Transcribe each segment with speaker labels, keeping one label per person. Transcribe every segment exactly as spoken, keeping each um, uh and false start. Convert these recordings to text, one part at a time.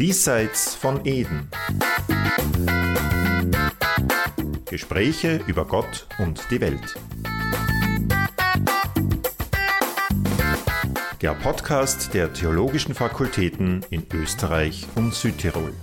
Speaker 1: Diesseits von Eden. Gespräche über Gott und die Welt. Der Podcast der Theologischen Fakultäten in Österreich und Südtirol.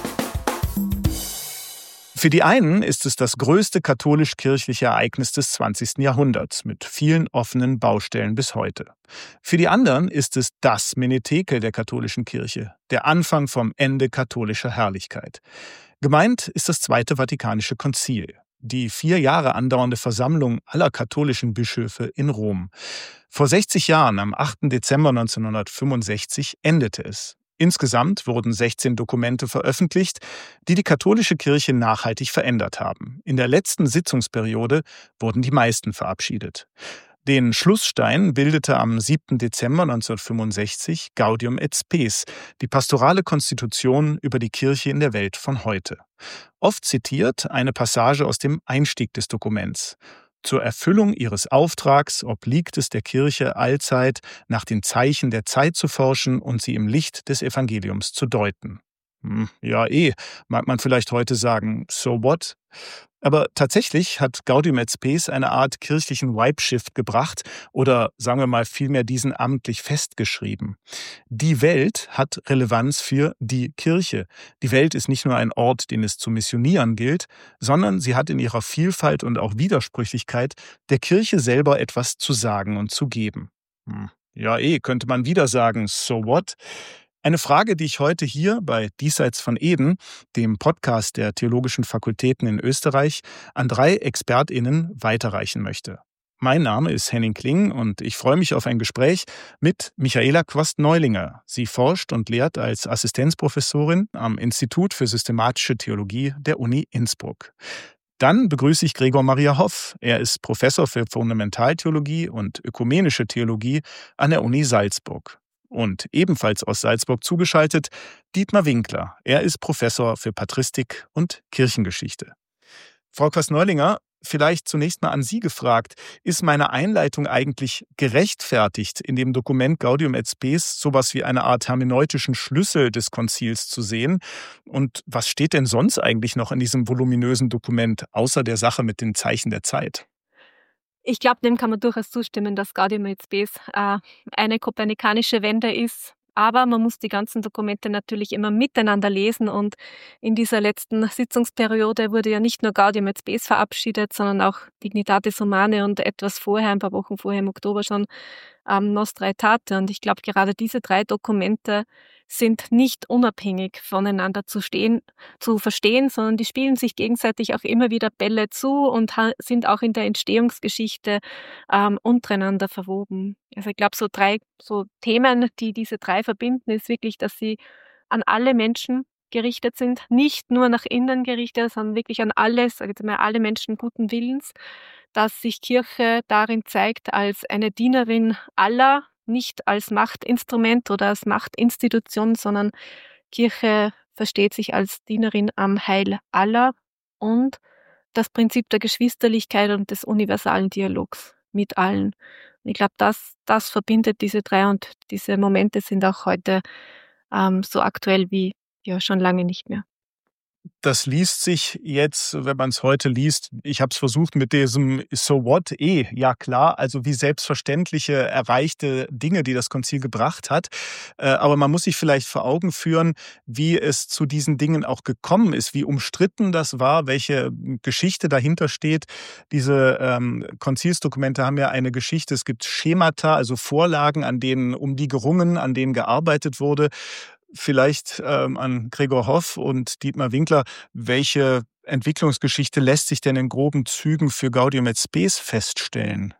Speaker 2: Für die einen ist es das größte katholisch-kirchliche Ereignis des zwanzigsten Jahrhunderts mit vielen offenen Baustellen bis heute. Für die anderen ist es das Menetekel der katholischen Kirche, der Anfang vom Ende katholischer Herrlichkeit. Gemeint ist das Zweite Vatikanische Konzil, die vier Jahre andauernde Versammlung aller katholischen Bischöfe in Rom. Vor sechzig Jahren, am achten Dezember neunzehnhundertfünfundsechzig, endete es. Insgesamt wurden sechzehn Dokumente veröffentlicht, die die katholische Kirche nachhaltig verändert haben. In der letzten Sitzungsperiode wurden die meisten verabschiedet. Den Schlussstein bildete am siebten Dezember neunzehnhundertfünfundsechzig Gaudium et Spes, die pastorale Konstitution über die Kirche in der Welt von heute. Oft zitiert eine Passage aus dem Einstieg des Dokuments. Zur Erfüllung ihres Auftrags obliegt es der Kirche allzeit, nach den Zeichen der Zeit zu forschen und sie im Licht des Evangeliums zu deuten. Hm, ja eh, mag man vielleicht heute sagen, so what? Aber tatsächlich hat Gaudium et Spes eine Art kirchlichen Vibe-Shift gebracht oder sagen wir mal vielmehr diesen amtlich festgeschrieben. Die Welt hat Relevanz für die Kirche. Die Welt ist nicht nur ein Ort, den es zu missionieren gilt, sondern sie hat in ihrer Vielfalt und auch Widersprüchlichkeit der Kirche selber etwas zu sagen und zu geben. Hm. Ja eh, könnte man wieder sagen, so what? Eine Frage, die ich heute hier bei Diesseits von Eden, dem Podcast der Theologischen Fakultäten in Österreich, an drei ExpertInnen weiterreichen möchte. Mein Name ist Henning Kling und ich freue mich auf ein Gespräch mit Michaela Quast-Neulinger. Sie forscht und lehrt als Assistenzprofessorin am Institut für Systematische Theologie der Uni Innsbruck. Dann begrüße ich Gregor Maria Hoff. Er ist Professor für Fundamentaltheologie und Ökumenische Theologie an der Uni Salzburg. Und ebenfalls aus Salzburg zugeschaltet Dietmar Winkler. Er ist Professor für Patristik und Kirchengeschichte. Frau Quast-Neulinger, vielleicht zunächst mal an Sie gefragt, ist meine Einleitung eigentlich gerechtfertigt, in dem Dokument Gaudium et Spes sowas wie eine Art hermeneutischen Schlüssel des Konzils zu sehen? Und was steht denn sonst eigentlich noch in diesem voluminösen Dokument, außer der Sache mit den Zeichen der Zeit?
Speaker 3: Ich glaube, dem kann man durchaus zustimmen, dass Gaudium et Spes äh, eine kopernikanische Wende ist. Aber man muss die ganzen Dokumente natürlich immer miteinander lesen. Und in dieser letzten Sitzungsperiode wurde ja nicht nur Gaudium et Spes verabschiedet, sondern auch Dignitatis Humanae und etwas vorher, ein paar Wochen vorher im Oktober schon, ähm, Nostra Aetate. Und ich glaube, gerade diese drei Dokumente sind nicht unabhängig voneinander zu stehen, zu verstehen, sondern die spielen sich gegenseitig auch immer wieder Bälle zu und ha- sind auch in der Entstehungsgeschichte ähm, untereinander verwoben. Also ich glaube, so drei so Themen, die diese drei verbinden, ist wirklich, dass sie an alle Menschen gerichtet sind, nicht nur nach innen gerichtet, sondern wirklich an alle, sage ich jetzt mal, alle Menschen guten Willens, dass sich Kirche darin zeigt als eine Dienerin aller, nicht als Machtinstrument oder als Machtinstitution, sondern Kirche versteht sich als Dienerin am Heil aller und das Prinzip der Geschwisterlichkeit und des universalen Dialogs mit allen. Und ich glaube, das, das verbindet diese drei und diese Momente sind auch heute ähm, so aktuell wie ja schon lange nicht mehr.
Speaker 2: Das liest sich jetzt, wenn man es heute liest, ich habe es versucht mit diesem So what, eh, ja klar, also wie selbstverständliche erreichte Dinge, die das Konzil gebracht hat. Aber man muss sich vielleicht vor Augen führen, wie es zu diesen Dingen auch gekommen ist, wie umstritten das war, welche Geschichte dahinter steht. Diese ähm, Konzilsdokumente haben ja eine Geschichte, es gibt Schemata, also Vorlagen, an denen um die gerungen, an denen gearbeitet wurde. Vielleicht ähm, an Gregor Hoff und Dietmar Winkler, welche Entwicklungsgeschichte lässt sich denn in groben Zügen für Gaudium et Spes feststellen?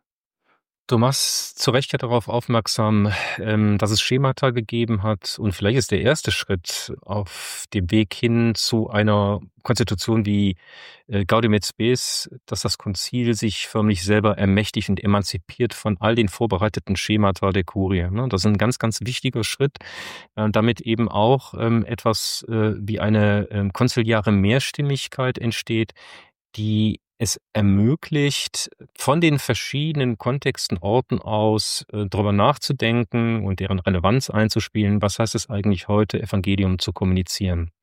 Speaker 4: Du machst zu Recht ja darauf aufmerksam, ähm, dass es Schemata gegeben hat und vielleicht ist der erste Schritt auf dem Weg hin zu einer Konstitution wie äh, Gaudium et Spes, dass das Konzil sich förmlich selber ermächtigt und emanzipiert von all den vorbereiteten Schemata der Kurie. Ne? Das ist ein ganz, ganz wichtiger Schritt, äh, damit eben auch ähm, etwas äh, wie eine äh, konziliare Mehrstimmigkeit entsteht, die es ermöglicht, von den verschiedenen Kontexten, Orten aus äh, darüber nachzudenken und deren Relevanz einzuspielen, was heißt es eigentlich heute, Evangelium zu kommunizieren.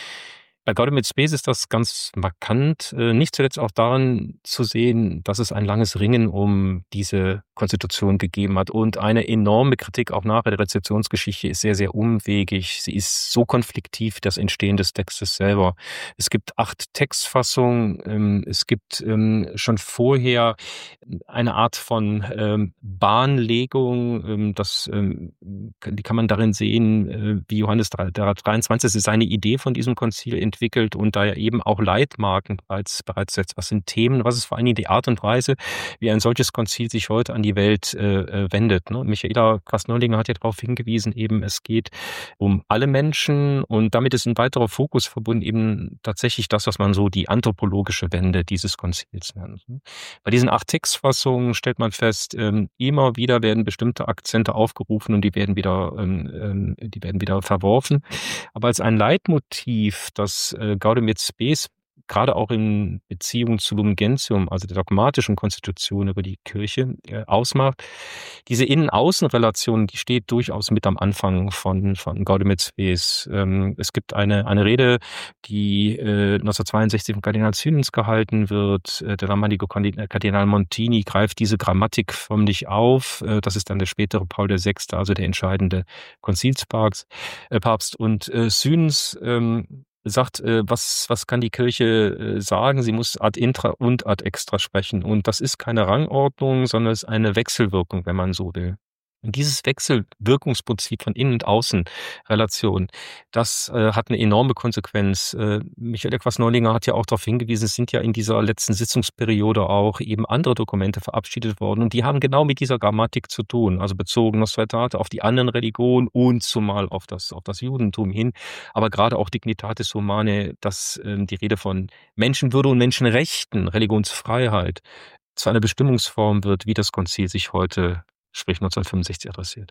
Speaker 4: Bei Gaudium et Spes ist das ganz markant, äh, nicht zuletzt auch daran zu sehen, dass es ein langes Ringen um diese Konstitution gegeben hat und eine enorme Kritik auch nachher der Rezeptionsgeschichte ist sehr, sehr umwegig. Sie ist so konfliktiv, das Entstehen des Textes selber. Es gibt acht Textfassungen, ähm, es gibt ähm, schon vorher eine Art von ähm, Bahnlegung, ähm, das, ähm, die kann man darin sehen, äh, wie Johannes der dreiundzwanzigste seine Idee von diesem Konzil entwickelt und da er eben auch Leitmarken bereits, bereits setzt. Was sind Themen, was ist vor allen Dingen die Art und Weise, wie ein solches Konzil sich heute an die Welt äh, wendet. Ne? Michaela Krasnollinger hat ja darauf hingewiesen, eben es geht um alle Menschen und damit ist ein weiterer Fokus verbunden, eben tatsächlich das, was man so die anthropologische Wende dieses Konzils nennt. Bei diesen acht Textfassungen stellt man fest, ähm, immer wieder werden bestimmte Akzente aufgerufen und die werden wieder, ähm, die werden wieder verworfen. Aber als ein Leitmotiv, das äh, Gaudium et Spes gerade auch in Beziehung zu Lumen Gentium, also der dogmatischen Konstitution über die Kirche, äh, ausmacht. Diese Innen-Außen-Relation, die steht durchaus mit am Anfang von, von Gaudium et Spes. Ähm, es gibt eine, eine Rede, die äh, neunzehnhundertzweiundsechzig von Kardinal Sünens gehalten wird. Äh, der damalige Kardinal Montini greift diese Grammatik förmlich auf. Äh, das ist dann der spätere Paul der Sechste, also der entscheidende Konzilspapst. Äh, Papst. Und äh, Sünens ähm, sagt, äh, was, was kann die Kirche äh, sagen? Sie muss ad intra und ad extra sprechen. Und das ist keine Rangordnung, sondern es ist eine Wechselwirkung, wenn man so will. Und dieses Wechselwirkungsprinzip von Innen- und Außenrelation, das äh, hat eine enorme Konsequenz. Äh, Michael Krasnollinger hat ja auch darauf hingewiesen, es sind ja in dieser letzten Sitzungsperiode auch eben andere Dokumente verabschiedet worden und die haben genau mit dieser Grammatik zu tun, also bezogen Nostradate auf die anderen Religionen und zumal auf das, auf das Judentum hin, aber gerade auch Dignitatis Humanae, dass äh, die Rede von Menschenwürde und Menschenrechten, Religionsfreiheit zu einer Bestimmungsform wird, wie das Konzil sich heute sprich neunzehnhundertfünfundsechzig adressiert.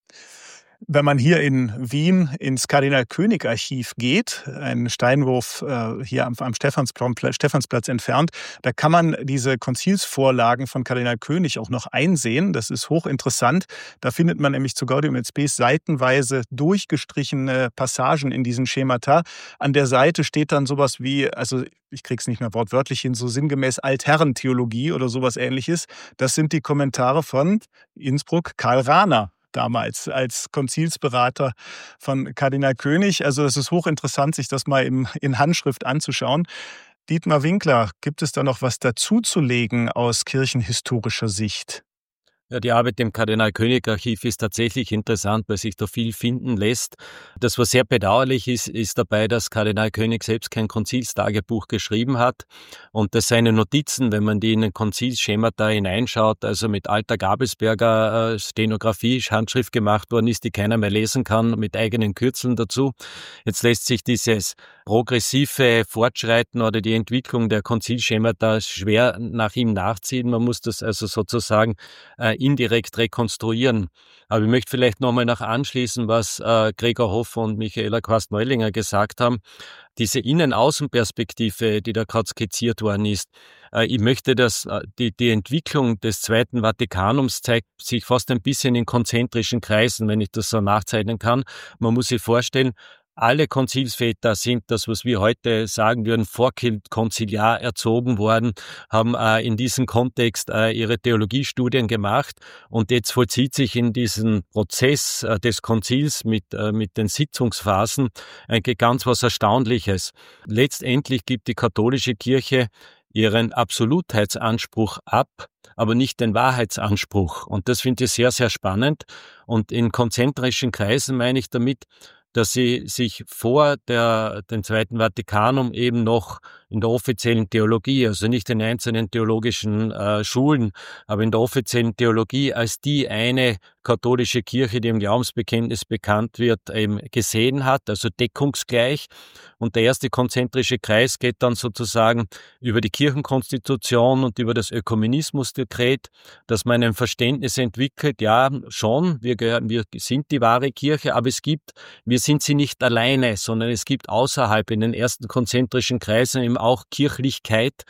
Speaker 2: Wenn man hier in Wien ins Kardinal-König-Archiv geht, einen Steinwurf äh, hier am, am Stephansplatz, Stephansplatz entfernt, da kann man diese Konzilsvorlagen von Kardinal König auch noch einsehen. Das ist hochinteressant. Da findet man nämlich zu Gaudium et Spes seitenweise durchgestrichene Passagen in diesen Schemata. An der Seite steht dann sowas wie, also ich krieg's nicht mehr wortwörtlich hin, so sinngemäß Altherrentheologie oder sowas Ähnliches. Das sind die Kommentare von Innsbruck Karl Rahner. Damals als Konzilsberater von Kardinal König. Also es ist hochinteressant, sich das mal im, in Handschrift anzuschauen. Dietmar Winkler, gibt es da noch was dazuzulegen aus kirchenhistorischer Sicht?
Speaker 5: Ja, die Arbeit im Kardinal-König-Archiv ist tatsächlich interessant, weil sich da viel finden lässt. Das, was sehr bedauerlich ist, ist dabei, dass Kardinal König selbst kein Konzilstagebuch geschrieben hat und dass seine Notizen, wenn man die in den Konzilsschemata hineinschaut, also mit alter Gabelsberger Stenografie, Handschrift gemacht worden ist, die keiner mehr lesen kann, mit eigenen Kürzeln dazu. Jetzt lässt sich dieses progressive Fortschreiten oder die Entwicklung der Konzilschemata schwer nach ihm nachziehen. Man muss das also sozusagen äh, indirekt rekonstruieren. Aber ich möchte vielleicht nochmal nach anschließen, was äh, Gregor Hofer und Michaela Krasnollinger gesagt haben. Diese Innen-Außen-Perspektive, die da gerade skizziert worden ist, äh, ich möchte, dass äh, die, die Entwicklung des Zweiten Vatikanums zeigt sich fast ein bisschen in konzentrischen Kreisen, wenn ich das so nachzeichnen kann. Man muss sich vorstellen, alle Konzilsväter sind das, was wir heute sagen würden, vorkonziliar erzogen worden, haben äh, in diesem Kontext äh, ihre Theologiestudien gemacht und jetzt vollzieht sich in diesem Prozess äh, des Konzils mit, äh, mit den Sitzungsphasen eigentlich ganz was Erstaunliches. Letztendlich gibt die katholische Kirche ihren Absolutheitsanspruch ab, aber nicht den Wahrheitsanspruch. Und das finde ich sehr, sehr spannend. Und in konzentrischen Kreisen meine ich damit, dass sie sich vor der, dem Zweiten Vatikanum eben noch in der offiziellen Theologie, also nicht in einzelnen theologischen äh, Schulen, aber in der offiziellen Theologie als die eine katholische Kirche, die im Glaubensbekenntnis bekannt wird, eben gesehen hat, also deckungsgleich. Und der erste konzentrische Kreis geht dann sozusagen über die Kirchenkonstitution und über das Ökumenismusdekret, dass man ein Verständnis entwickelt, ja, schon, wir gehören, wir sind die wahre Kirche, aber es gibt, wir sind sie nicht alleine, sondern es gibt außerhalb in den ersten konzentrischen Kreisen eben auch Kirchlichkeit,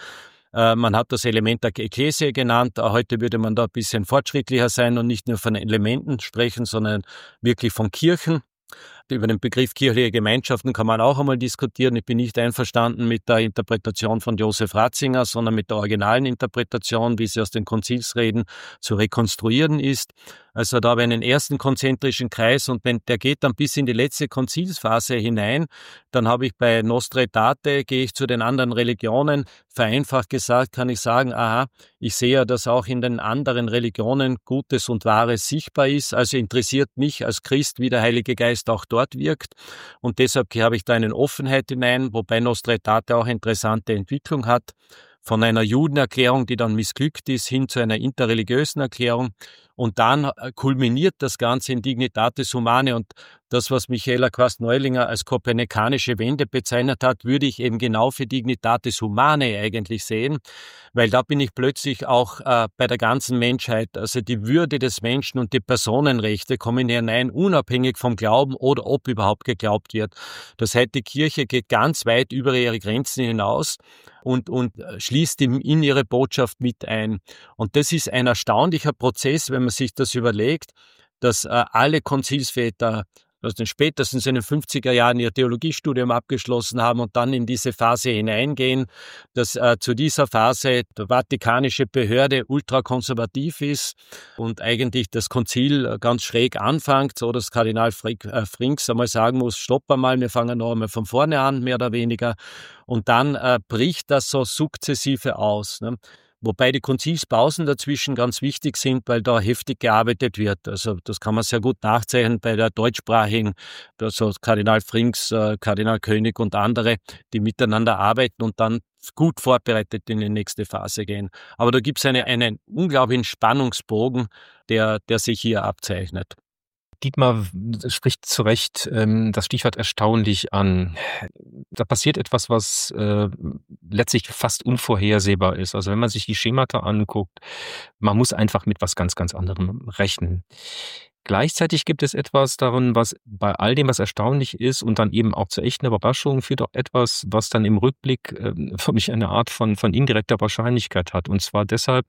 Speaker 5: Man hat das Element der Ekklesie genannt. Heute würde man da ein bisschen fortschrittlicher sein und nicht nur von Elementen sprechen, sondern wirklich von Kirchen. Über den Begriff kirchliche Gemeinschaften kann man auch einmal diskutieren. Ich bin nicht einverstanden mit der Interpretation von Josef Ratzinger, sondern mit der originalen Interpretation, wie sie aus den Konzilsreden zu rekonstruieren ist. Also da habe ich einen ersten konzentrischen Kreis und wenn der geht dann bis in die letzte Konzilsphase hinein, dann habe ich bei Nostra Aetate, gehe ich zu den anderen Religionen. Vereinfacht gesagt kann ich sagen, aha, ich sehe ja, dass auch in den anderen Religionen Gutes und Wahres sichtbar ist. Also interessiert mich als Christ, wie der Heilige Geist auch dort wirkt. Und deshalb habe ich da eine Offenheit hinein, wobei Nostra Aetate auch interessante Entwicklung hat. Von einer Judenerklärung, die dann missglückt ist, hin zu einer interreligiösen Erklärung. Und dann kulminiert das Ganze in Dignitatis Humanae. Und das, was Michaela Quast-Neulinger als kopernikanische Wende bezeichnet hat, würde ich eben genau für Dignitatis Humanae eigentlich sehen, weil da bin ich plötzlich auch äh, bei der ganzen Menschheit, also die Würde des Menschen und die Personenrechte kommen hinein, unabhängig vom Glauben oder ob überhaupt geglaubt wird. Das heißt, die Kirche geht ganz weit über ihre Grenzen hinaus und, und schließt in, in ihre Botschaft mit ein. Und das ist ein erstaunlicher Prozess, wenn man sich das überlegt, dass äh, alle Konzilsväter aus den spätestens in den fünfziger Jahren ihr Theologiestudium abgeschlossen haben und dann in diese Phase hineingehen, dass äh, zu dieser Phase die vatikanische Behörde ultrakonservativ ist und eigentlich das Konzil ganz schräg anfängt, so dass Kardinal Frings einmal sagen muss, stopp einmal, wir fangen noch einmal von vorne an, mehr oder weniger. Und dann äh, bricht das so sukzessive aus, ne? Wobei die Konzilspausen dazwischen ganz wichtig sind, weil da heftig gearbeitet wird. Also das kann man sehr gut nachzeichnen bei der deutschsprachigen, also Kardinal Frings, äh, Kardinal König und andere, die miteinander arbeiten und dann gut vorbereitet in die nächste Phase gehen. Aber da gibt es eine, einen unglaublichen Spannungsbogen, der, der sich hier abzeichnet.
Speaker 4: Dietmar spricht zu Recht ähm, das Stichwort erstaunlich an. Da passiert etwas, was äh, letztlich fast unvorhersehbar ist. Also wenn man sich die Schemata anguckt, man muss einfach mit was ganz, ganz anderem rechnen. Gleichzeitig gibt es etwas darin, was bei all dem, was erstaunlich ist und dann eben auch zu echten Überraschungen führt, auch etwas, was dann im Rückblick äh, für mich eine Art von, von indirekter Wahrscheinlichkeit hat. Und zwar deshalb,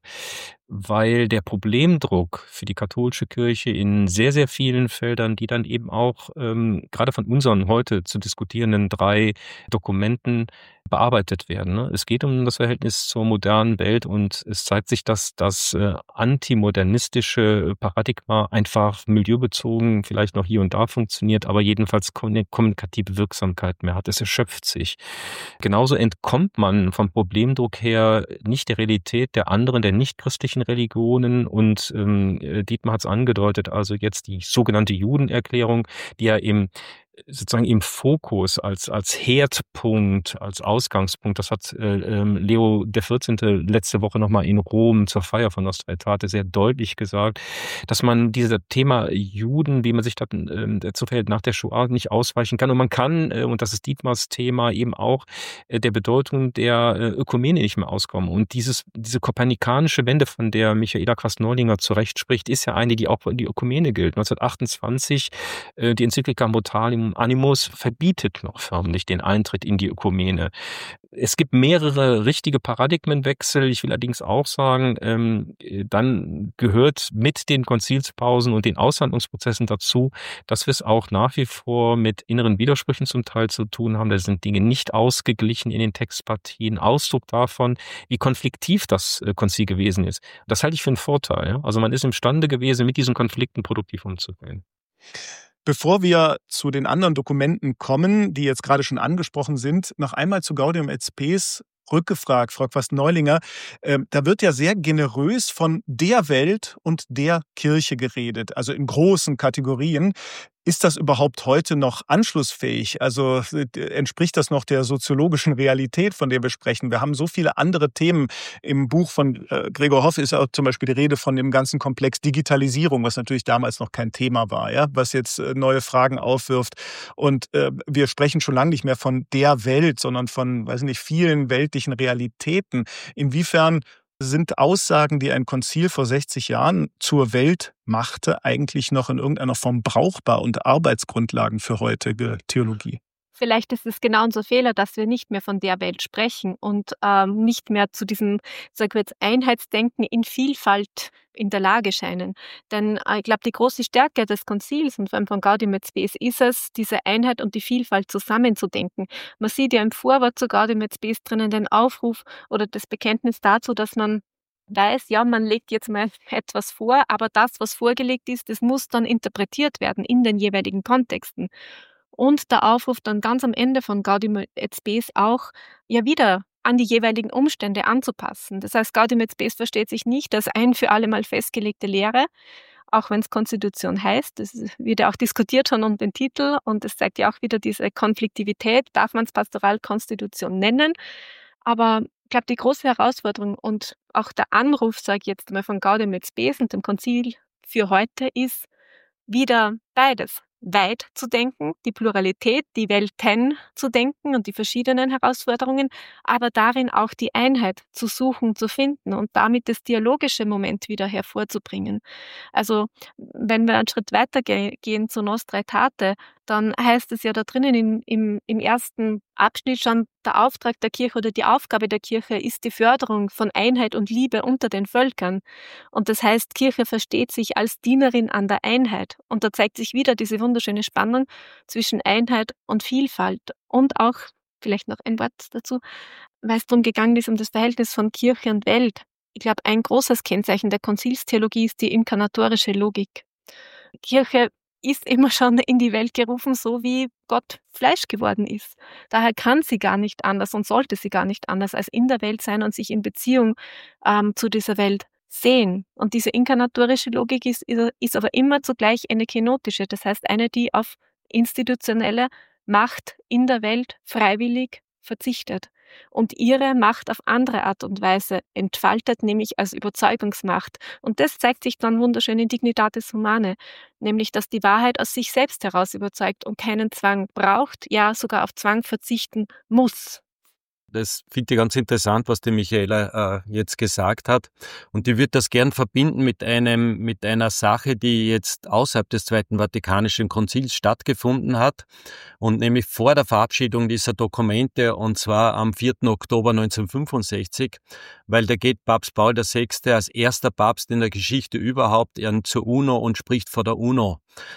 Speaker 4: weil der Problemdruck für die katholische Kirche in sehr, sehr vielen Feldern, die dann eben auch ähm, gerade von unseren heute zu diskutierenden drei Dokumenten bearbeitet werden. Ne? Es geht um das Verhältnis zur modernen Welt und es zeigt sich, dass das äh, antimodernistische Paradigma einfach milieubezogen vielleicht noch hier und da funktioniert, aber jedenfalls keine kommunikative Wirksamkeit mehr hat. Es erschöpft sich. Genauso entkommt man vom Problemdruck her nicht der Realität der anderen, der nichtchristlichen Religionen und ähm, Dietmar hat es angedeutet, also jetzt die sogenannte Judenerklärung, die ja im sozusagen im Fokus als als Herdpunkt, als Ausgangspunkt, das hat äh, Leo der vierzehnte letzte Woche nochmal in Rom zur Feier von Nostra Aetate sehr deutlich gesagt, dass man dieses Thema Juden, wie man sich dazu äh, verhält, nach der Shoah nicht ausweichen kann. Und man kann, äh, und das ist Dietmars Thema, eben auch äh, der Bedeutung der äh, Ökumene nicht mehr auskommen. Und dieses diese kopernikanische Wende, von der Michaela Quast-Neulinger zu Recht spricht, ist ja eine, die auch für die Ökumene gilt. neunzehnhundertachtundzwanzig äh, die Enzyklika Mortalium Animus verbietet noch förmlich den Eintritt in die Ökumene. Es gibt mehrere richtige Paradigmenwechsel. Ich will allerdings auch sagen, ähm, dann gehört mit den Konzilspausen und den Aushandlungsprozessen dazu, dass wir es auch nach wie vor mit inneren Widersprüchen zum Teil zu tun haben. Da sind Dinge nicht ausgeglichen in den Textpartien. Ausdruck davon, wie konfliktiv das äh, Konzil gewesen ist. Das halte ich für einen Vorteil. Ja? Also man ist imstande gewesen, mit diesen Konflikten produktiv umzugehen.
Speaker 2: Bevor wir zu den anderen Dokumenten kommen, die jetzt gerade schon angesprochen sind, noch einmal zu Gaudium et Spes rückgefragt, Frau Quast-Neulinger. Äh, da wird ja sehr generös von der Welt und der Kirche geredet, also in großen Kategorien. Ist das überhaupt heute noch anschlussfähig? Also entspricht das noch der soziologischen Realität, von der wir sprechen? Wir haben so viele andere Themen. Im Buch von äh, Gregor Hoff ist ja auch zum Beispiel die Rede von dem ganzen Komplex Digitalisierung, was natürlich damals noch kein Thema war, ja, was jetzt äh, neue Fragen aufwirft. Und äh, wir sprechen schon lange nicht mehr von der Welt, sondern von, weiß nicht, vielen weltlichen Realitäten. Inwiefern sind Aussagen, die ein Konzil vor sechzig Jahren zur Welt machte, eigentlich noch in irgendeiner Form brauchbar und Arbeitsgrundlagen für heutige Theologie?
Speaker 3: vielleicht ist es genau unser Fehler, dass wir nicht mehr von der Welt sprechen und ähm, nicht mehr zu diesem, sagen wir jetzt, Einheitsdenken in Vielfalt in der Lage scheinen. Denn äh, ich glaube, die große Stärke des Konzils und vor allem von Gaudium et Spes ist es, diese Einheit und die Vielfalt zusammenzudenken. Man sieht ja im Vorwort zu Gaudium et Spes drinnen den Aufruf oder das Bekenntnis dazu, dass man weiß, ja, man legt jetzt mal etwas vor, aber das, was vorgelegt ist, das muss dann interpretiert werden in den jeweiligen Kontexten. Und der Aufruf dann ganz am Ende von Gaudium et Spes auch, ja wieder an die jeweiligen Umstände anzupassen. Das heißt, Gaudium et Spes versteht sich nicht als ein für alle Mal festgelegte Lehre, auch wenn es Konstitution heißt. Das wird ja auch diskutiert schon um den Titel und es zeigt ja auch wieder diese Konfliktivität. Darf man es Pastoralkonstitution nennen? Aber ich glaube, die große Herausforderung und auch der Anruf, sage ich jetzt mal, von Gaudium et Spes und dem Konzil für heute ist, wieder beides weit zu denken, die Pluralität, die Welten zu denken und die verschiedenen Herausforderungen, aber darin auch die Einheit zu suchen, zu finden und damit das dialogische Moment wieder hervorzubringen. Also wenn wir einen Schritt weiter ge- gehen zu Nostra Aetate, dann heißt es ja da drinnen im, im, im ersten Abschnitt schon, der Auftrag der Kirche oder die Aufgabe der Kirche ist die Förderung von Einheit und Liebe unter den Völkern. Und das heißt, Kirche versteht sich als Dienerin an der Einheit. Und da zeigt sich wieder diese wunderschöne Spannung zwischen Einheit und Vielfalt. Und auch, vielleicht noch ein Wort dazu, weil es darum gegangen ist, um das Verhältnis von Kirche und Welt. Ich glaube, ein großes Kennzeichen der Konzilstheologie ist die inkarnatorische Logik. Kirche ist immer schon in die Welt gerufen, so wie Gott Fleisch geworden ist. Daher kann sie gar nicht anders und sollte sie gar nicht anders als in der Welt sein und sich in Beziehung ähm, zu dieser Welt sehen. Und diese inkarnatorische Logik ist, ist aber immer zugleich eine kenotische, das heißt eine, die auf institutionelle Macht in der Welt freiwillig verzichtet und ihre Macht auf andere Art und Weise entfaltet, nämlich als Überzeugungsmacht. Und das zeigt sich dann wunderschön in Dignitatis Humanae, nämlich dass die Wahrheit aus sich selbst heraus überzeugt und keinen Zwang braucht, ja sogar auf Zwang verzichten muss.
Speaker 5: Das finde ich ganz interessant, was die Michaela äh, jetzt gesagt hat. Und ich würde das gern verbinden mit einem, mit einer Sache, die jetzt außerhalb des Zweiten Vatikanischen Konzils stattgefunden hat. Und nämlich vor der Verabschiedung dieser Dokumente, und zwar am vierten Oktober neunzehnhundertfünfundsechzig, weil da geht Papst Paul der Sechste als erster Papst in der Geschichte überhaupt zur UNO und spricht vor der UNO.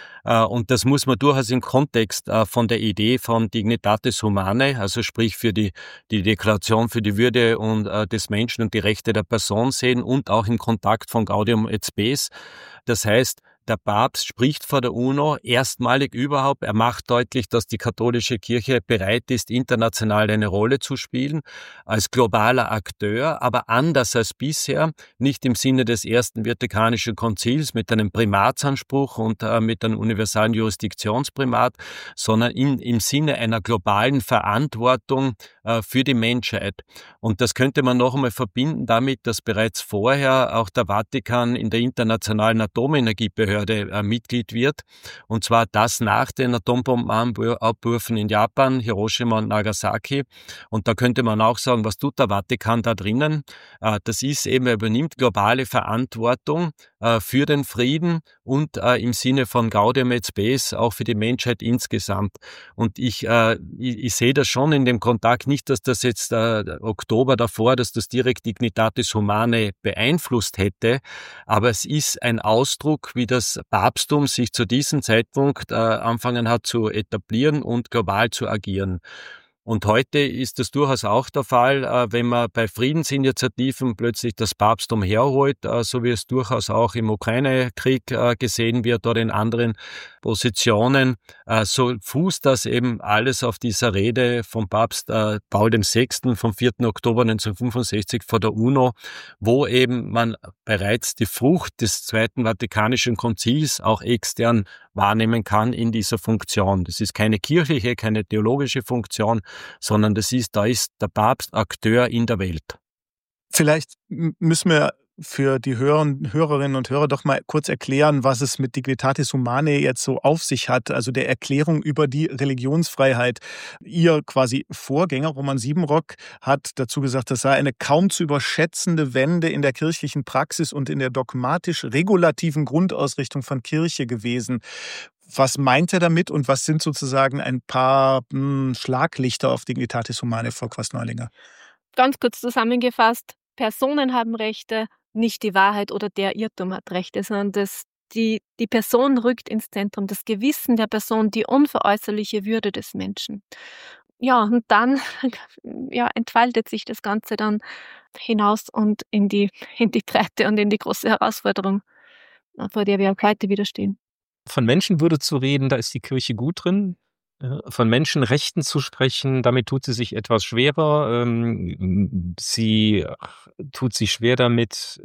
Speaker 5: Und das muss man durchaus im Kontext von der Idee von Dignitatis Humanae, also sprich für die, die Deklaration für die Würde und, äh, des Menschen und die Rechte der Person sehen und auch im Kontakt von Gaudium et Spes. Das heißt, der Papst spricht vor der UNO, erstmalig überhaupt. Er macht deutlich, dass die katholische Kirche bereit ist, international eine Rolle zu spielen, als globaler Akteur, aber anders als bisher, nicht im Sinne des Ersten Vatikanischen Konzils mit einem Primatsanspruch und äh, mit einem universalen Jurisdiktionsprimat, sondern in, im Sinne einer globalen Verantwortung äh, für die Menschheit. Und das könnte man noch einmal verbinden damit, dass bereits vorher auch der Vatikan in der Internationalen Atomenergiebehörde äh, Mitglied wird. Und zwar das nach den Atombombenabwürfen in Japan, Hiroshima und Nagasaki. Und da könnte man auch sagen, was tut der Vatikan da drinnen? Äh, das ist eben, er übernimmt globale Verantwortung äh, für den Frieden und äh, im Sinne von Gaudium et Spes auch für die Menschheit insgesamt. Und ich, äh, ich, ich sehe das schon in dem Kontakt, nicht, dass das jetzt äh, Oktober davor, dass das direkt Dignitatis Humanae beeinflusst hätte, aber es ist ein Ausdruck, wie das Papsttum sich zu diesem Zeitpunkt äh, anfangen hat zu etablieren und global zu agieren. Und heute ist das durchaus auch der Fall, äh, wenn man bei Friedensinitiativen plötzlich das Papsttum herholt, äh, so wie es durchaus auch im Ukraine-Krieg äh, gesehen wird oder in anderen Positionen, äh, so fußt das eben alles auf dieser Rede vom Papst äh, Paul der Sechste vom vierten Oktober neunzehnhundertfünfundsechzig vor der UNO, wo eben man bereits die Frucht des Zweiten Vatikanischen Konzils auch extern wahrnehmen kann in dieser Funktion. Das ist keine kirchliche, keine theologische Funktion, sondern das ist, da ist der Papst Akteur in der Welt.
Speaker 2: Vielleicht müssen wir für die Hörer, Hörerinnen und Hörer doch mal kurz erklären, was es mit Dignitatis Humanae jetzt so auf sich hat, also der Erklärung über die Religionsfreiheit. Ihr quasi Vorgänger, Roman Siebenrock, hat dazu gesagt, das sei eine kaum zu überschätzende Wende in der kirchlichen Praxis und in der dogmatisch-regulativen Grundausrichtung von Kirche gewesen. Was meint er damit und was sind sozusagen ein paar mh, Schlaglichter auf Dignitatis Humanae, Frau Quast-Neulinger?
Speaker 3: Ganz kurz zusammengefasst, Personen haben Rechte, nicht die Wahrheit oder der Irrtum hat Rechte, sondern das, die, die Person rückt ins Zentrum, das Gewissen der Person, die unveräußerliche Würde des Menschen. Ja, und dann ja, entfaltet sich das Ganze dann hinaus und in die, in die Breite und in die große Herausforderung, vor der wir auch heute wieder stehen.
Speaker 4: Von Menschenwürde zu reden, da ist die Kirche gut drin. Von Menschenrechten zu sprechen, damit tut sie sich etwas schwerer. Sie tut sich schwer damit,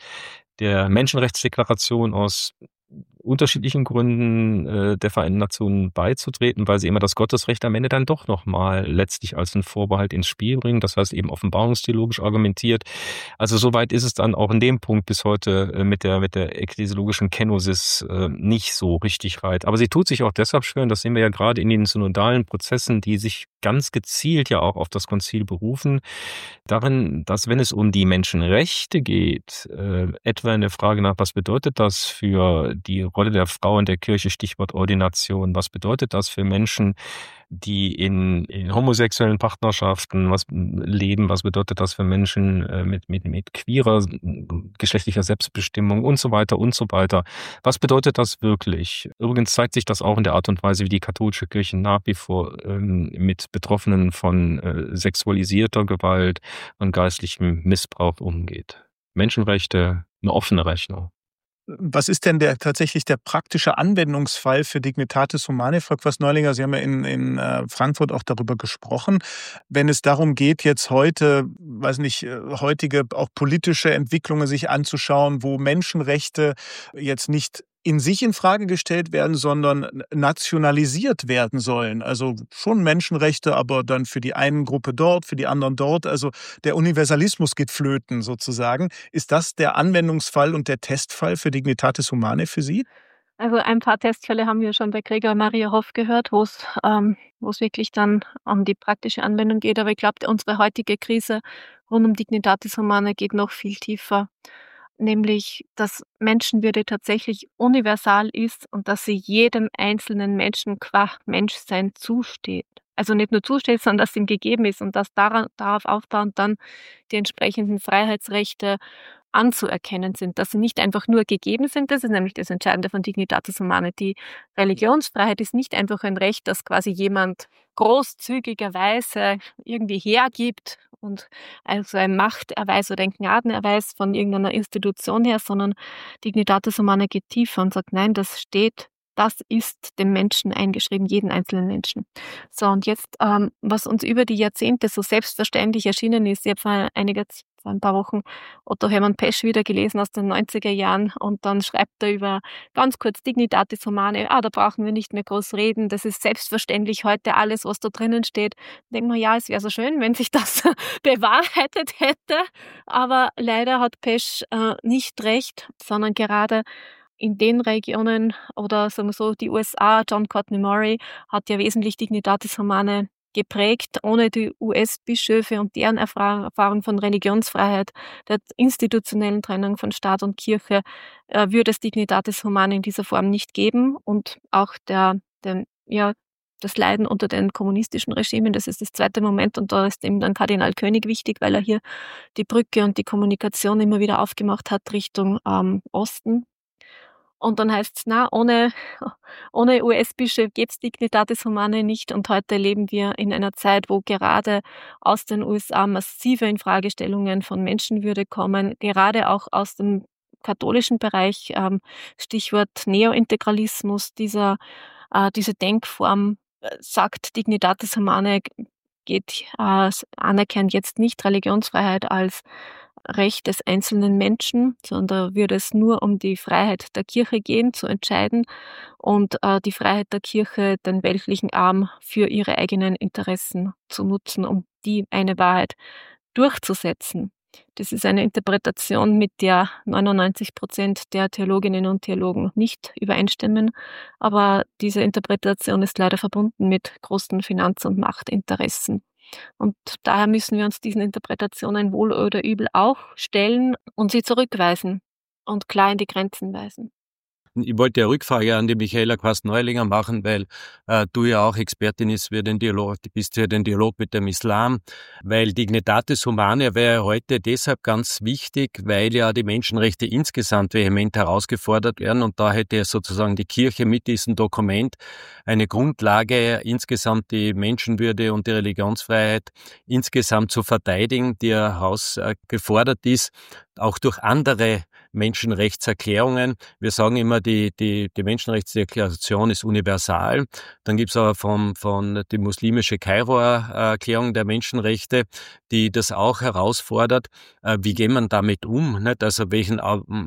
Speaker 4: der Menschenrechtsdeklaration aus unterschiedlichen Gründen äh, der Vereinten Nationen beizutreten, weil sie immer das Gottesrecht am Ende dann doch nochmal letztlich als einen Vorbehalt ins Spiel bringen. Das heißt eben offenbarungstheologisch argumentiert. Also soweit ist es dann auch in dem Punkt bis heute äh, mit der mit der ekklesiologischen Kenosis äh, nicht so richtig reit. Aber sie tut sich auch deshalb schwer, und das sehen wir ja gerade in den synodalen Prozessen, die sich ganz gezielt ja auch auf das Konzil berufen, darin, dass wenn es um die Menschenrechte geht, äh, etwa eine Frage nach, was bedeutet das für die Rolle der Frau in der Kirche, Stichwort Ordination, was bedeutet das für Menschen, die in, in homosexuellen Partnerschaften was leben, was bedeutet das für Menschen äh, mit, mit, mit queerer geschlechtlicher Selbstbestimmung und so weiter und so weiter. Was bedeutet das wirklich? Übrigens zeigt sich das auch in der Art und Weise, wie die katholische Kirche nach wie vor ähm, mit Betroffenen von äh, sexualisierter Gewalt und geistlichem Missbrauch umgeht. Menschenrechte, eine offene Rechnung.
Speaker 2: Was ist denn der tatsächlich der praktische Anwendungsfall für Dignitatis Humanae, Frau Quast-Neulinger? Sie haben ja in, in äh, Frankfurt auch darüber gesprochen. Wenn es darum geht, jetzt heute, weiß nicht, heutige auch politische Entwicklungen sich anzuschauen, wo Menschenrechte jetzt nicht in sich in Frage gestellt werden, sondern nationalisiert werden sollen. Also schon Menschenrechte, aber dann für die einen Gruppe dort, für die anderen dort. Also der Universalismus geht flöten sozusagen. Ist das der Anwendungsfall und der Testfall für Dignitatis Humanae für Sie?
Speaker 3: Also ein paar Testfälle haben wir schon bei Gregor Maria Hoff gehört, wo es ähm, wo es wirklich dann um die praktische Anwendung geht. Aber ich glaube, unsere heutige Krise rund um Dignitatis Humanae geht noch viel tiefer. Nämlich, dass Menschenwürde tatsächlich universal ist und dass sie jedem einzelnen Menschen qua Menschsein zusteht. Also nicht nur zusteht, sondern dass ihm gegeben ist und dass daran, darauf aufbauend dann die entsprechenden Freiheitsrechte anzuerkennen sind, dass sie nicht einfach nur gegeben sind. Das ist nämlich das Entscheidende von Dignitatis Humanae. Die Religionsfreiheit ist nicht einfach ein Recht, das quasi jemand großzügigerweise irgendwie hergibt und also ein Machterweis oder ein Gnadenerweis von irgendeiner Institution her, sondern Dignitatis Humanae geht tiefer und sagt, nein, das steht, das ist dem Menschen eingeschrieben, jeden einzelnen Menschen. So, und jetzt, ähm, was uns über die Jahrzehnte so selbstverständlich erschienen ist, ich habe vor einiger Zeit, vor ein paar Wochen Otto Hermann Pesch wieder gelesen aus den neunziger Jahren und dann schreibt er über ganz kurz Dignitatis Humanae, ah, da brauchen wir nicht mehr groß reden, das ist selbstverständlich heute alles, was da drinnen steht. Denken wir, ja, es wäre so schön, wenn sich das bewahrheitet hätte, aber leider hat Pesch äh, nicht recht, sondern gerade in den Regionen oder sagen wir so, die U S A, John Courtney Murray hat ja wesentlich Dignitatis Humanae geprägt. Ohne die U S-Bischöfe und deren Erfahrung von Religionsfreiheit, der institutionellen Trennung von Staat und Kirche, äh, würde es Dignitatis Humanae in dieser Form nicht geben. Und auch der, der, ja, das Leiden unter den kommunistischen Regimen, das ist das zweite Moment. Und da ist eben dann Kardinal König wichtig, weil er hier die Brücke und die Kommunikation immer wieder aufgemacht hat Richtung ähm, Osten. Und dann heißt es, na, ohne, ohne U S-Bischof gibt es Dignitatis Humanae nicht. Und heute leben wir in einer Zeit, wo gerade aus den U S A massive Infragestellungen von Menschenwürde kommen, gerade auch aus dem katholischen Bereich, ähm, Stichwort Neointegralismus, dieser, äh, diese Denkform äh, sagt, Dignitatis Humanae geht, äh, anerkennt jetzt nicht Religionsfreiheit als Recht des einzelnen Menschen, sondern da würde es nur um die Freiheit der Kirche gehen, zu entscheiden und äh, die Freiheit der Kirche, den weltlichen Arm für ihre eigenen Interessen zu nutzen, um die eine Wahrheit durchzusetzen. Das ist eine Interpretation, mit der neunundneunzig Prozent der Theologinnen und Theologen nicht übereinstimmen, aber diese Interpretation ist leider verbunden mit großen Finanz- und Machtinteressen. Und daher müssen wir uns diesen Interpretationen wohl oder übel auch stellen und sie zurückweisen und klar in die Grenzen weisen.
Speaker 5: Ich wollte eine Rückfrage an die Michaela Quast-Neulinger machen, weil äh, du ja auch Expertin ist für den Dialog, bist für den Dialog mit dem Islam, weil Dignitatis Humanae wäre heute deshalb ganz wichtig, weil ja die Menschenrechte insgesamt vehement herausgefordert werden und da hätte sozusagen die Kirche mit diesem Dokument eine Grundlage, insgesamt die Menschenwürde und die Religionsfreiheit insgesamt zu verteidigen, die herausgefordert ist, auch durch andere Menschenrechtserklärungen. Wir sagen immer, die, die, die Menschenrechtsdeklaration ist universal. Dann gibt es aber vom, von die muslimische Kairo-Erklärung der Menschenrechte, die das auch herausfordert. Wie gehen wir damit um? Nicht? Also welchen,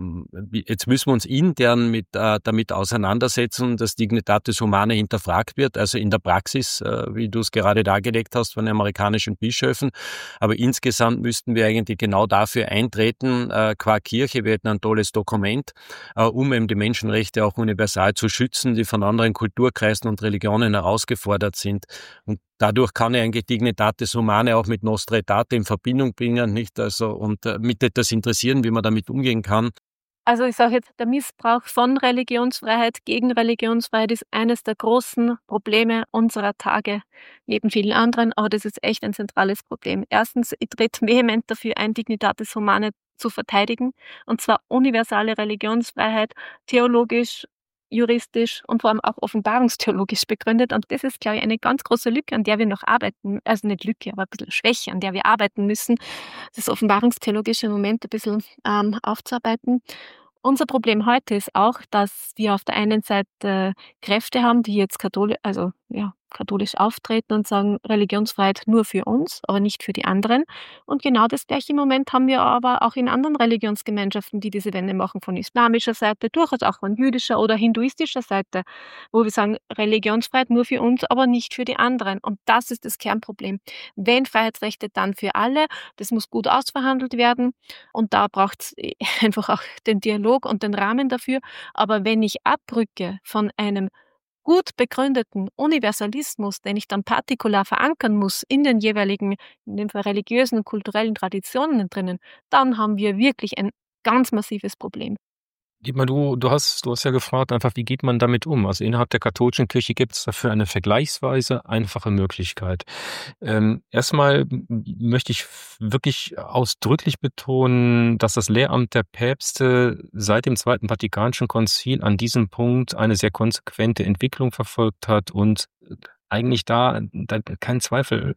Speaker 5: jetzt müssen wir uns intern mit, damit auseinandersetzen, dass Dignitatis Humanae hinterfragt wird, also in der Praxis, wie du es gerade dargelegt hast von den amerikanischen Bischöfen. Aber insgesamt müssten wir eigentlich genau dafür eintreten, qua Kirche. Wir hätten ein tolles Dokument, um eben die Menschenrechte auch universal zu schützen, die von anderen Kulturkreisen und Religionen herausgefordert sind. Und dadurch kann ich eigentlich Dignitatis Humanae auch mit Nostra Aetate in Verbindung bringen, nicht? Also, und mit etwas interessieren, wie man damit umgehen kann.
Speaker 3: Also ich sage jetzt, der Missbrauch von Religionsfreiheit gegen Religionsfreiheit ist eines der großen Probleme unserer Tage, neben vielen anderen, aber das ist echt ein zentrales Problem. Erstens, ich trete vehement dafür ein, Dignitatis Humanae zu verteidigen, und zwar universale Religionsfreiheit, theologisch, juristisch und vor allem auch offenbarungstheologisch begründet. Und das ist, glaube ich, eine ganz große Lücke, an der wir noch arbeiten, also nicht Lücke, aber ein bisschen Schwäche, an der wir arbeiten müssen, das offenbarungstheologische Moment ein bisschen ähm, aufzuarbeiten. Unser Problem heute ist auch, dass wir auf der einen Seite Kräfte haben, die jetzt katholisch, also ja, katholisch auftreten und sagen, Religionsfreiheit nur für uns, aber nicht für die anderen. Und genau das gleiche Moment haben wir aber auch in anderen Religionsgemeinschaften, die diese Wende machen, von islamischer Seite, durchaus auch von jüdischer oder hinduistischer Seite, wo wir sagen, Religionsfreiheit nur für uns, aber nicht für die anderen. Und das ist das Kernproblem. Wenn Freiheitsrechte, dann für alle. Das muss gut ausverhandelt werden. Und da braucht es einfach auch den Dialog und den Rahmen dafür. Aber wenn ich abrücke von einem gut begründeten Universalismus, den ich dann partikular verankern muss in den jeweiligen, in dem Fall religiösen und kulturellen Traditionen drinnen, dann haben wir wirklich ein ganz massives Problem.
Speaker 4: Dietmar, du, du hast, du hast ja gefragt, einfach, wie geht man damit um? Also innerhalb der katholischen Kirche gibt es dafür eine vergleichsweise einfache Möglichkeit. Ähm, erstmal möchte ich wirklich ausdrücklich betonen, dass das Lehramt der Päpste seit dem Zweiten Vatikanischen Konzil an diesem Punkt eine sehr konsequente Entwicklung verfolgt hat und eigentlich da, da kein Zweifel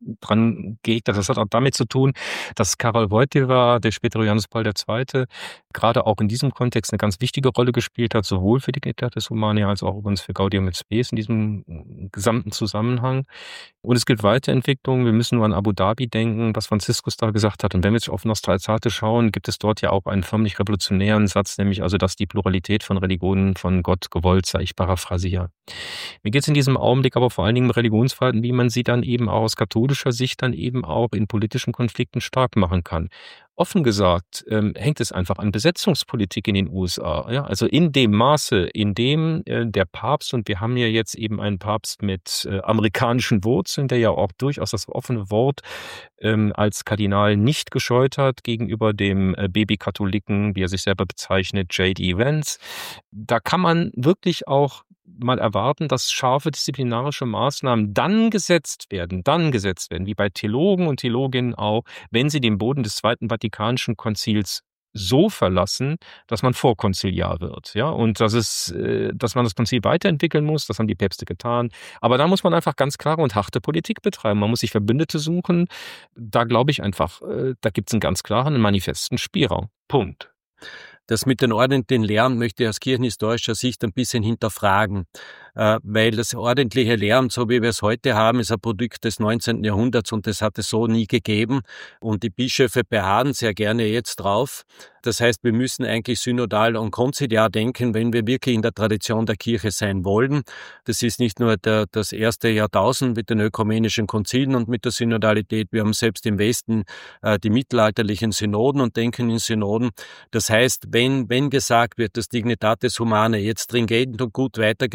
Speaker 4: dran geht. Das hat auch damit zu tun, dass Karol Wojtyła, der spätere Johannes Paul der Zweite., gerade auch in diesem Kontext eine ganz wichtige Rolle gespielt hat, sowohl für Dignitatis Humanae als auch übrigens für Gaudium et Spes in diesem gesamten Zusammenhang. Und es gilt Weiterentwicklung. Wir müssen nur an Abu Dhabi denken, was Franziskus da gesagt hat. Und wenn wir jetzt auf Nostra Aetate schauen, gibt es dort ja auch einen förmlich revolutionären Satz, nämlich also, dass die Pluralität von Religionen von Gott gewollt sei. Ich paraphrasiere. Mir geht es in diesem Augenblick aber vor allen Dingen um Religionsfreiheit, wie man sie dann eben auch aus katholischer Sicht dann eben auch in politischen Konflikten stark machen kann. Offen gesagt ähm, hängt es einfach an Besetzungspolitik in den U S A. Ja? Also in dem Maße, in dem äh, der Papst, und wir haben ja jetzt eben einen Papst mit äh, amerikanischen Wurzeln, der ja auch durchaus das offene Wort ähm, als Kardinal nicht gescheut hat gegenüber dem äh, Babykatholiken, wie er sich selber bezeichnet, J D Vance. Da kann man wirklich auch mal erwarten, dass scharfe disziplinarische Maßnahmen dann gesetzt werden, dann gesetzt werden, wie bei Theologen und Theologinnen auch, wenn sie den Boden des Zweiten Vatikanischen Konzils so verlassen, dass man vorkonziliar wird, ja, und dass es, dass man das Konzil weiterentwickeln muss, das haben die Päpste getan, aber da muss man einfach ganz klare und harte Politik betreiben, man muss sich Verbündete suchen, da glaube ich einfach, da gibt es einen ganz klaren, manifesten Spielraum, Punkt.
Speaker 5: Das mit den ordentlichen Lehramt möchte ich aus kirchenhistorischer Sicht ein bisschen hinterfragen, weil das ordentliche Lehramt, so wie wir es heute haben, ist ein Produkt des neunzehnten Jahrhunderts und das hat es so nie gegeben und die Bischöfe beharren sehr gerne jetzt drauf. Das heißt, wir müssen eigentlich synodal und konziliar denken, wenn wir wirklich in der Tradition der Kirche sein wollen. Das ist nicht nur der, das erste Jahrtausend mit den ökumenischen Konzilen und mit der Synodalität. Wir haben selbst im Westen äh, die mittelalterlichen Synoden und denken in Synoden. Das heißt, wenn, wenn gesagt wird, dass Dignitatis Humanae jetzt stringent und gut weitergedacht wird,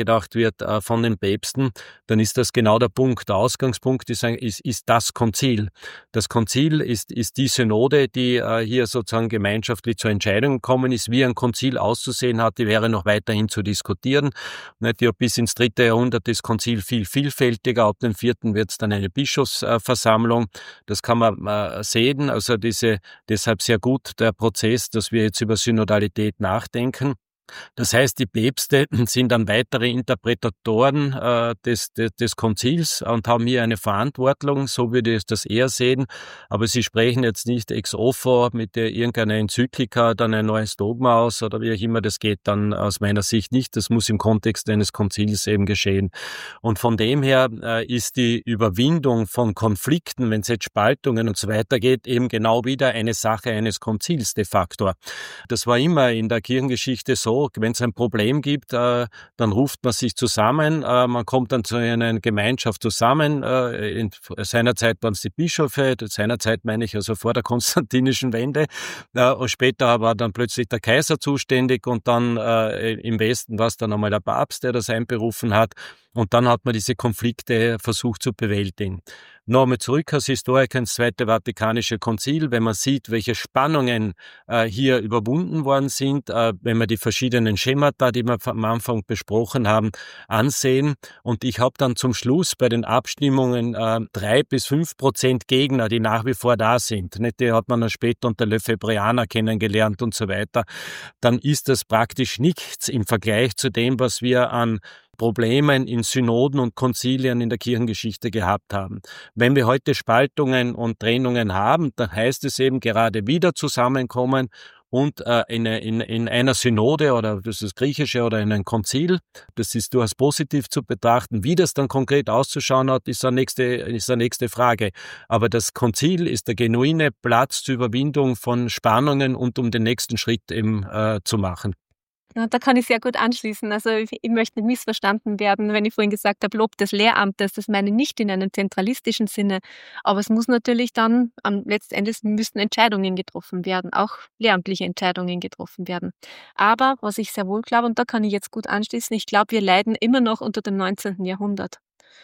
Speaker 5: wird äh, von den Päpsten, dann ist das genau der Punkt. Der Ausgangspunkt ist, ein, ist, ist das Konzil. Das Konzil ist, ist die Synode, die äh, hier sozusagen gemeinschaftlich zur Entscheidung gekommen ist. Wie ein Konzil auszusehen hat, die wäre noch weiterhin zu diskutieren. Nicht? Ja, bis ins dritte Jahrhundert ist Konzil viel vielfältiger. Ab dem vierten wird es dann eine Bischofsversammlung. Das kann man äh, sehen. Also diese, deshalb sehr gut der Prozess, dass wir jetzt über Synodalität nachdenken. Das heißt, die Päpste sind dann weitere Interpretatoren äh, des, des, des Konzils und haben hier eine Verantwortung, so würde ich das eher sehen. Aber sie sprechen jetzt nicht ex ofo mit der irgendeiner Enzyklika dann ein neues Dogma aus oder wie auch immer. Das geht dann aus meiner Sicht nicht. Das muss im Kontext eines Konzils eben geschehen. Und von dem her äh, ist die Überwindung von Konflikten, wenn es jetzt Spaltungen und so weiter geht, eben genau wieder eine Sache eines Konzils de facto. Das war immer in der Kirchengeschichte so. Wenn es ein Problem gibt, äh, dann ruft man sich zusammen, äh, man kommt dann zu einer Gemeinschaft zusammen. Äh, in seiner Zeit waren es die Bischöfe, seinerzeit meine ich also vor der konstantinischen Wende. Äh, und später war dann plötzlich der Kaiser zuständig und dann äh, im Westen war es dann einmal der Papst, der das einberufen hat. Und dann hat man diese Konflikte versucht zu bewältigen. Nochmal zurück als Historiker ins Zweite Vatikanische Konzil, wenn man sieht, welche Spannungen äh, hier überwunden worden sind, äh, wenn wir die verschiedenen Schemata, die wir am Anfang besprochen haben, ansehen. Und ich habe dann zum Schluss bei den Abstimmungen äh, drei bis fünf Prozent Gegner, die nach wie vor da sind. Nicht? Die hat man dann später unter Lefebvreaner kennengelernt und so weiter. Dann ist das praktisch nichts im Vergleich zu dem, was wir an Problemen in Synoden und Konzilien in der Kirchengeschichte gehabt haben. Wenn wir heute Spaltungen und Trennungen haben, dann heißt es eben gerade wieder zusammenkommen und äh, in, in, in einer Synode oder das ist das Griechische oder in einem Konzil, das ist durchaus positiv zu betrachten. Wie das dann konkret auszuschauen hat, ist eine nächste, ist eine nächste Frage. Aber das Konzil ist der genuine Platz zur Überwindung von Spannungen und um den nächsten Schritt eben äh, zu machen.
Speaker 3: Ja, da kann ich sehr gut anschließen. Also ich, ich möchte nicht missverstanden werden, wenn ich vorhin gesagt habe, Lob des Lehramtes. Das meine ich nicht in einem zentralistischen Sinne. Aber es muss natürlich dann, am letztendlich müssen Entscheidungen getroffen werden, auch lehramtliche Entscheidungen getroffen werden. Aber was ich sehr wohl glaube, und da kann ich jetzt gut anschließen, ich glaube, wir leiden immer noch unter dem neunzehnten Jahrhundert.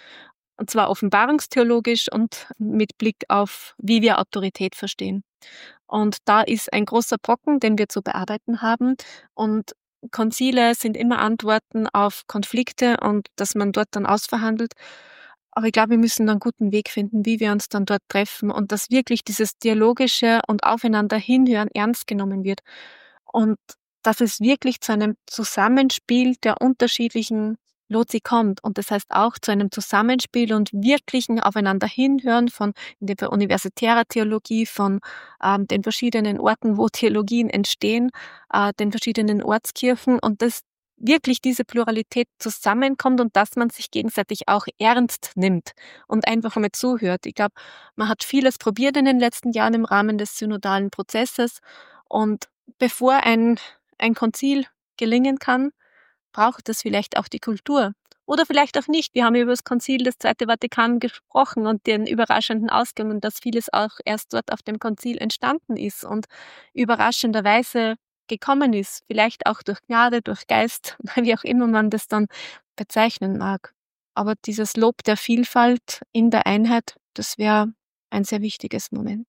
Speaker 3: Und zwar offenbarungstheologisch und mit Blick auf, wie wir Autorität verstehen. Und da ist ein großer Brocken, den wir zu bearbeiten haben. Und Konzile sind immer Antworten auf Konflikte und dass man dort dann ausverhandelt. Aber ich glaube, wir müssen dann einen guten Weg finden, wie wir uns dann dort treffen und dass wirklich dieses dialogische und aufeinander hinhören ernst genommen wird. Und dass es wirklich zu einem Zusammenspiel der unterschiedlichen Lotsi kommt. Und das heißt auch zu einem Zusammenspiel und wirklichen Aufeinander hinhören von in der universitärer Theologie, von ähm, den verschiedenen Orten, wo Theologien entstehen, äh, den verschiedenen Ortskirchen und dass wirklich diese Pluralität zusammenkommt und dass man sich gegenseitig auch ernst nimmt und einfach mal zuhört. Ich glaube, man hat vieles probiert in den letzten Jahren im Rahmen des synodalen Prozesses und bevor ein, ein Konzil gelingen kann, braucht es vielleicht auch die Kultur. Oder vielleicht auch nicht. Wir haben über das Konzil des Zweiten Vatikan gesprochen und den überraschenden Ausgang und dass vieles auch erst dort auf dem Konzil entstanden ist und überraschenderweise gekommen ist. Vielleicht auch durch Gnade, durch Geist, wie auch immer man das dann bezeichnen mag. Aber dieses Lob der Vielfalt in der Einheit, das wäre ein sehr wichtiges Moment.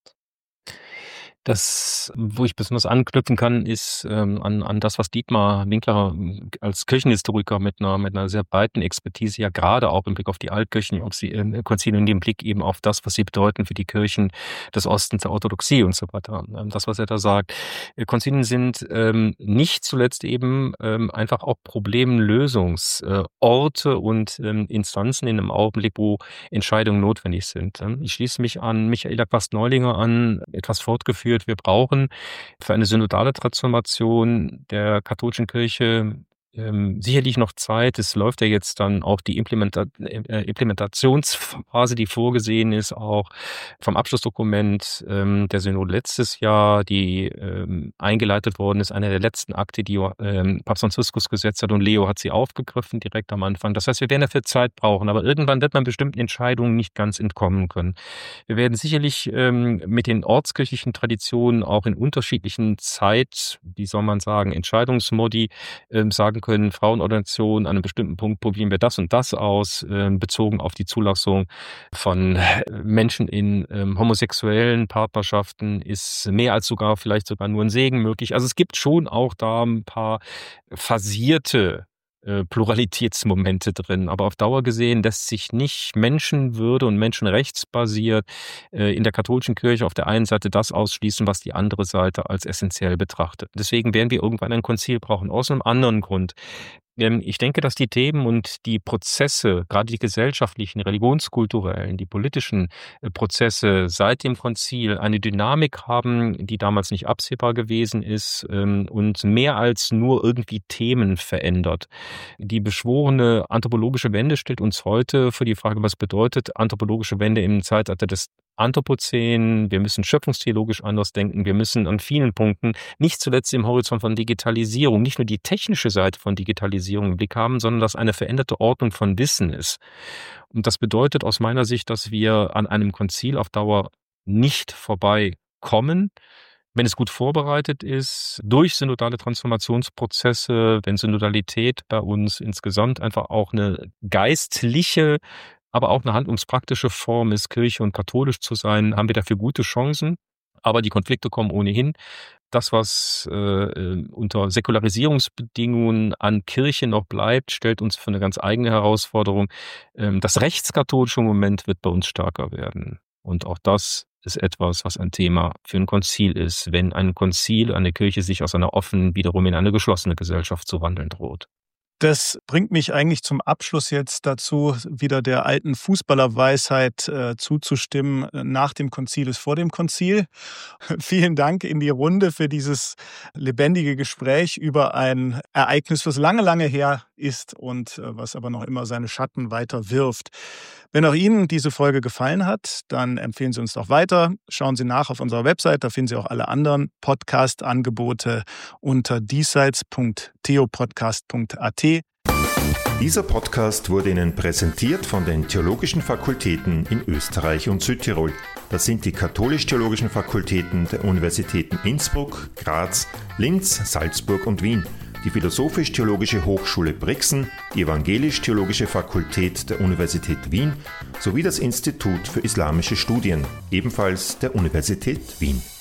Speaker 4: Das, wo ich besonders anknüpfen kann, ist ähm, an, an das, was Dietmar Winkler als Kirchenhistoriker mit einer, mit einer sehr breiten Expertise ja gerade auch im Blick auf die Altkirchen, ob sie äh, Konzilien, im Blick eben auf das, was sie bedeuten für die Kirchen des Ostens, der Orthodoxie und so weiter. Ähm, das, was er da sagt. Konzilien sind ähm, nicht zuletzt eben ähm, einfach auch Problemlösungsorte äh, und ähm, Instanzen in einem Augenblick, wo Entscheidungen notwendig sind. Ähm, ich schließe mich an Michaela Quast-Neulinger an, etwas fortgeführt. Wir brauchen für eine synodale Transformation der katholischen Kirche ähm, sicherlich noch Zeit. Es läuft ja jetzt dann auch die Implementa- äh, Implementationsphase, die vorgesehen ist, auch vom Abschlussdokument ähm, der Synode letztes Jahr, die ähm, eingeleitet worden ist, einer der letzten Akte, die ähm, Papst Franziskus gesetzt hat und Leo hat sie aufgegriffen direkt am Anfang. Das heißt, wir werden dafür Zeit brauchen, aber irgendwann wird man bestimmten Entscheidungen nicht ganz entkommen können. Wir werden sicherlich ähm, mit den ortskirchlichen Traditionen auch in unterschiedlichen Zeit, wie soll man sagen, Entscheidungsmodi ähm, sagen können, Frauenordination, an einem bestimmten Punkt probieren wir das und das aus, äh, bezogen auf die Zulassung von Menschen in ähm, homosexuellen Partnerschaften ist mehr als sogar vielleicht sogar nur ein Segen möglich. Also es gibt schon auch da ein paar versierte äh, Pluralitätsmomente drin, aber auf Dauer gesehen lässt sich nicht Menschenwürde und menschenrechtsbasiert äh, in der katholischen Kirche auf der einen Seite das ausschließen, was die andere Seite als essentiell betrachtet. Deswegen werden wir irgendwann ein Konzil brauchen, aus einem anderen Grund. Ich denke, dass die Themen und die Prozesse, gerade die gesellschaftlichen, religionskulturellen, die politischen Prozesse seit dem Konzil eine Dynamik haben, die damals nicht absehbar gewesen ist und mehr als nur irgendwie Themen verändert. Die beschworene anthropologische Wende stellt uns heute vor die Frage, was bedeutet anthropologische Wende im Zeitalter des Anthropozän, wir müssen schöpfungstheologisch anders denken, wir müssen an vielen Punkten, nicht zuletzt im Horizont von Digitalisierung, nicht nur die technische Seite von Digitalisierung im Blick haben, sondern dass eine veränderte Ordnung von Wissen ist. Und das bedeutet aus meiner Sicht, dass wir an einem Konzil auf Dauer nicht vorbeikommen, wenn es gut vorbereitet ist, durch synodale Transformationsprozesse, wenn Synodalität bei uns insgesamt einfach auch eine geistliche, aber auch eine handlungspraktische Form ist, Kirche und katholisch zu sein, haben wir dafür gute Chancen. Aber die Konflikte kommen ohnehin. Das, was äh, unter Säkularisierungsbedingungen an Kirche noch bleibt, stellt uns für eine ganz eigene Herausforderung. Ähm, das rechtskatholische Moment wird bei uns stärker werden. Und auch das ist etwas, was ein Thema für ein Konzil ist, wenn ein Konzil, eine Kirche sich aus einer offenen wiederum in eine geschlossene Gesellschaft zu wandeln droht.
Speaker 2: Das bringt mich eigentlich zum Abschluss jetzt dazu, wieder der alten Fußballerweisheit äh, zuzustimmen. Nach dem Konzil ist vor dem Konzil. Vielen Dank in die Runde für dieses lebendige Gespräch über ein Ereignis, was lange, lange her ist und äh, was aber noch immer seine Schatten weiter wirft. Wenn auch Ihnen diese Folge gefallen hat, dann empfehlen Sie uns doch weiter. Schauen Sie nach auf unserer Website, da finden Sie auch alle anderen Podcast-Angebote unter diesseits punkt theopodcast punkt a t.
Speaker 1: Dieser Podcast wurde Ihnen präsentiert von den Theologischen Fakultäten in Österreich und Südtirol. Das sind die katholisch-theologischen Fakultäten der Universitäten Innsbruck, Graz, Linz, Salzburg und Wien, die Philosophisch-Theologische Hochschule Brixen, die Evangelisch-Theologische Fakultät der Universität Wien sowie das Institut für Islamische Studien, ebenfalls der Universität Wien.